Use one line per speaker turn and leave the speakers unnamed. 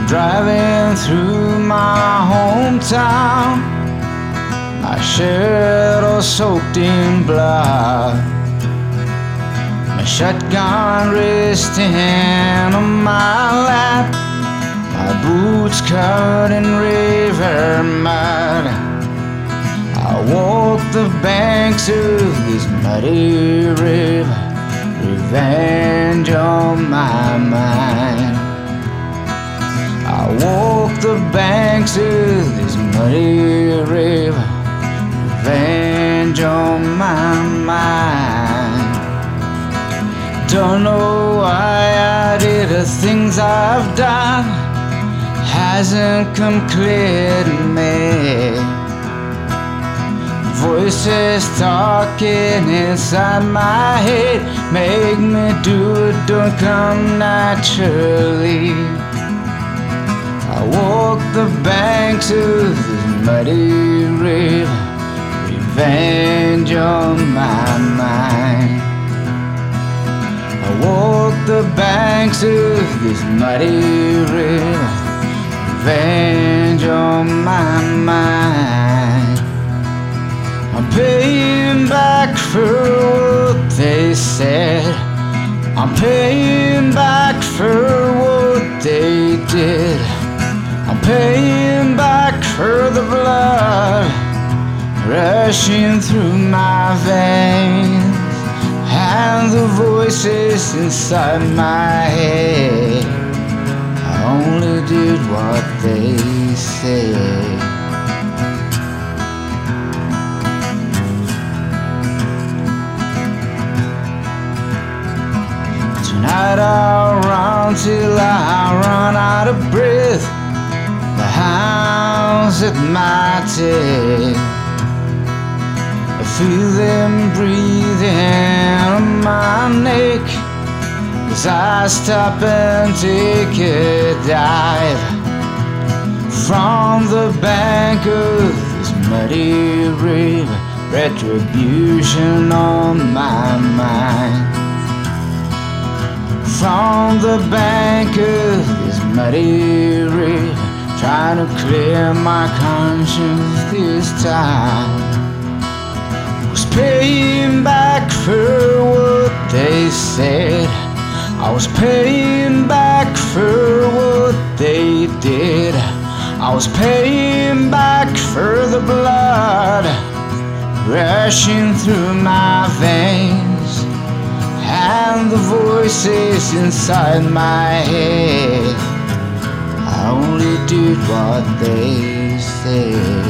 Driving through my hometown, my shirt all soaked in blood, my shotgun resting on my lap, my boots covered in river mud. I walk the banks of this muddy river, revenge on my mind. I walk the banks of this muddy river, revenge on my mind. Don't know why I did the things I've done, hasn't come clear to me. Voices talking inside my head make me do it, don't come naturally. I walk the banks of this muddy river, revenge on my mind. I walk the banks of this muddy river, revenge on my mind. I'm paying back for what they said, I'm paying back for what they did, I'm paying back for the blood rushing through my veins, and the voices inside my head. I only did what they said. Tonight I'll run till I run out of breath, the hounds at my tail. I feel them breathing on my neck as I stop and take a dive from the bank of this muddy river, retribution on my mind. From the bank of this muddy river, trying to clear my conscience this time. I was paying back for what they said, I was paying back for what they did, I was paying back for the blood rushing through my veins, and the voices inside my head. I only did what they said.